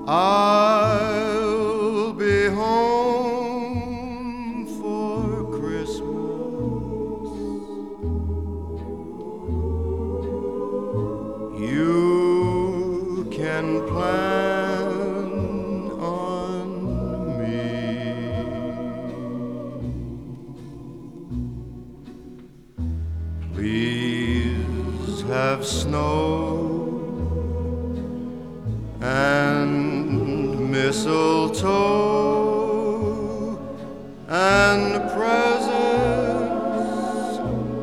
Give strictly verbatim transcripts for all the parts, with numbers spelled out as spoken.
I'll be home for Christmas. You can plan on me. Please have snow and mistletoe and presents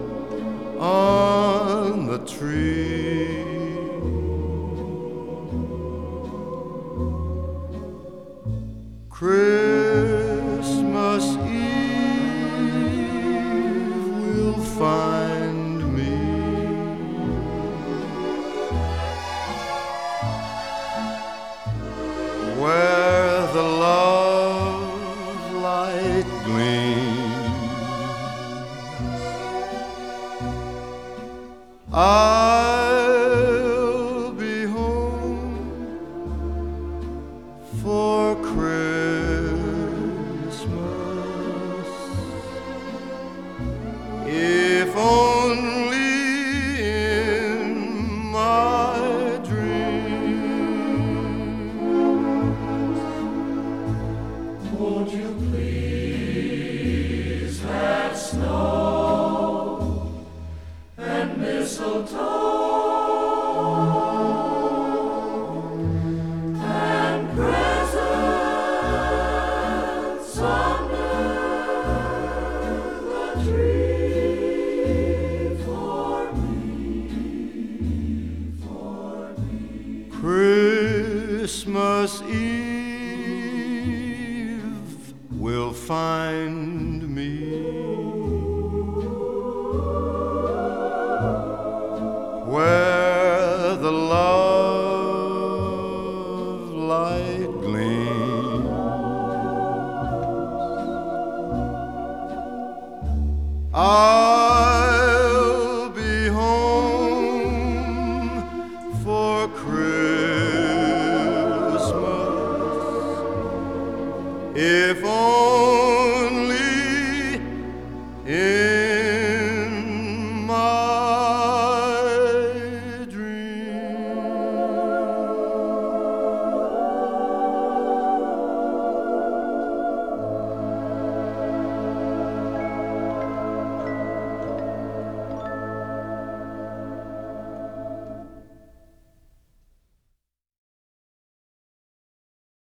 on the tree. Christmas Eve will find me where the love light gleams. I'll be home for Christmas, if only in my dreams. Won't you please have snow and mistletoe and presents under the tree for me, for me. Christmas Eve will find me where the love light gleams. I'll be home for Christmas, if only